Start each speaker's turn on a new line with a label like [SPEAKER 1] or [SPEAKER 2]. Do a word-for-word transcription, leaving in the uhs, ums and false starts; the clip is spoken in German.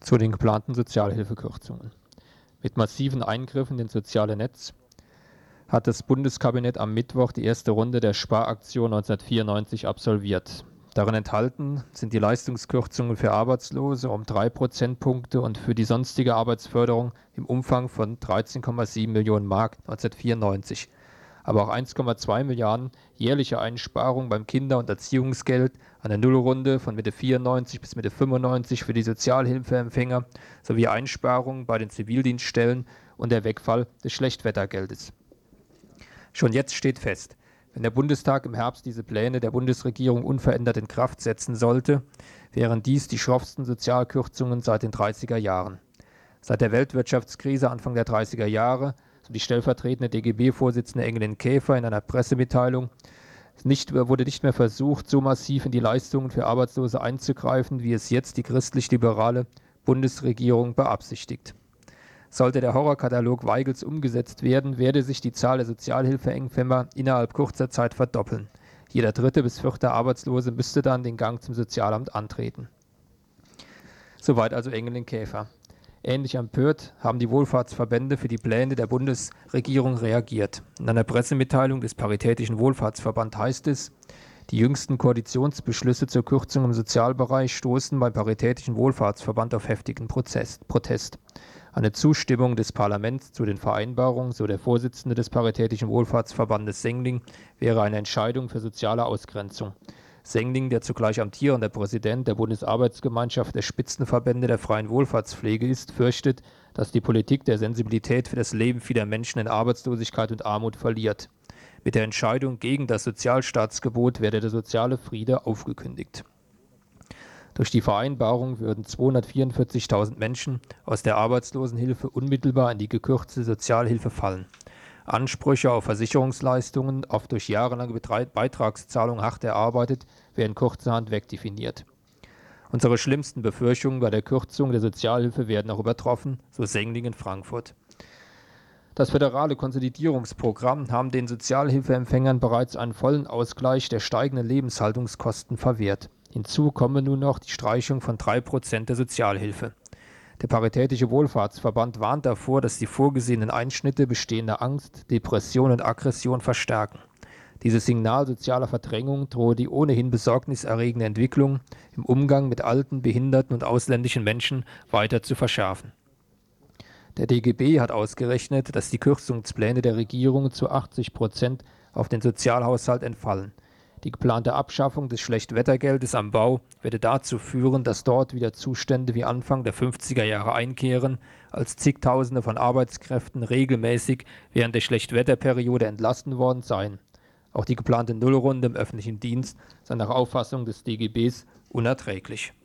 [SPEAKER 1] Zu den geplanten Sozialhilfekürzungen. Mit massiven Eingriffen ins soziale Netz hat das Bundeskabinett am Mittwoch die erste Runde der Sparaktion neunzehnhundertvierundneunzig absolviert. Darin enthalten sind die Leistungskürzungen für Arbeitslose um drei Prozentpunkte und für die sonstige Arbeitsförderung im Umfang von dreizehn Komma sieben Millionen Mark neunzehnhundertvierundneunzig. Aber auch eins Komma zwei Milliarden jährliche Einsparungen beim Kinder- und Erziehungsgeld, eine Nullrunde von Mitte vierundneunzig bis Mitte fünfundneunzig für die Sozialhilfeempfänger sowie Einsparungen bei den Zivildienststellen und der Wegfall des Schlechtwettergeldes. Schon jetzt steht fest, wenn der Bundestag im Herbst diese Pläne der Bundesregierung unverändert in Kraft setzen sollte, wären dies die schroffsten Sozialkürzungen seit den dreißiger Jahren. Seit der Weltwirtschaftskrise Anfang der dreißiger Jahre, so die stellvertretende D G B-Vorsitzende Engelin Käfer in einer Pressemitteilung, nicht, wurde nicht mehr versucht, so massiv in die Leistungen für Arbeitslose einzugreifen, wie es jetzt die christlich-liberale Bundesregierung beabsichtigt. Sollte der Horrorkatalog Weigels umgesetzt werden, werde sich die Zahl der Sozialhilfeempfänger innerhalb kurzer Zeit verdoppeln. Jeder dritte bis vierte Arbeitslose müsste dann den Gang zum Sozialamt antreten. Soweit also Engelin Käfer. Ähnlich empört haben die Wohlfahrtsverbände für die Pläne der Bundesregierung reagiert. In einer Pressemitteilung des Paritätischen Wohlfahrtsverband heißt es, die jüngsten Koalitionsbeschlüsse zur Kürzung im Sozialbereich stoßen beim Paritätischen Wohlfahrtsverband auf heftigen Protest. Eine Zustimmung des Parlaments zu den Vereinbarungen, so der Vorsitzende des Paritätischen Wohlfahrtsverbandes Sengling, wäre eine Entscheidung für soziale Ausgrenzung. Sengling, der zugleich amtierender Präsident der Bundesarbeitsgemeinschaft der Spitzenverbände der freien Wohlfahrtspflege ist, fürchtet, dass die Politik der Sensibilität für das Leben vieler Menschen in Arbeitslosigkeit und Armut verliert. Mit der Entscheidung gegen das Sozialstaatsgebot werde der soziale Friede aufgekündigt. Durch die Vereinbarung würden zweihundertvierundvierzigtausend Menschen aus der Arbeitslosenhilfe unmittelbar in die gekürzte Sozialhilfe fallen. Ansprüche auf Versicherungsleistungen, oft durch jahrelange Beitragszahlung hart erarbeitet, werden kurzerhand wegdefiniert. Unsere schlimmsten Befürchtungen bei der Kürzung der Sozialhilfe werden auch übertroffen, so Sengling in Frankfurt. Das föderale Konsolidierungsprogramm haben den Sozialhilfeempfängern bereits einen vollen Ausgleich der steigenden Lebenshaltungskosten verwehrt. Hinzu komme nun noch die Streichung von drei Prozent der Sozialhilfe. Der Paritätische Wohlfahrtsverband warnt davor, dass die vorgesehenen Einschnitte bestehende Angst, Depression und Aggression verstärken. Dieses Signal sozialer Verdrängung drohe die ohnehin besorgniserregende Entwicklung im Umgang mit alten, behinderten und ausländischen Menschen weiter zu verschärfen. Der D G B hat ausgerechnet, dass die Kürzungspläne der Regierung zu achtzig Prozent auf den Sozialhaushalt entfallen. Die geplante Abschaffung des Schlechtwettergeldes am Bau werde dazu führen, dass dort wieder Zustände wie Anfang der fünfziger Jahre einkehren, als zigtausende von Arbeitskräften regelmäßig während der Schlechtwetterperiode entlassen worden seien. Auch die geplante Nullrunde im öffentlichen Dienst sei nach Auffassung des D G Bs unerträglich.